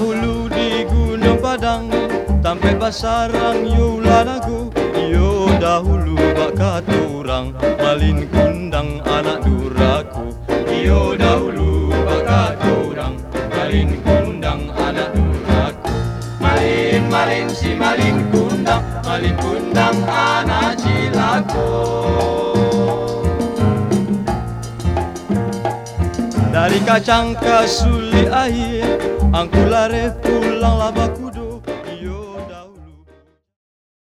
dahulu di Gunung Padang, tampe basarang yo lanago. Yo dahulu bak katurang, malin kundang anak duraku. Yo dahulu bak katurang, malin kundang anak duraku. Malin malin si malin kundang anak cilaku. Dari kacang ke suli air, angku lare pulang labakudo.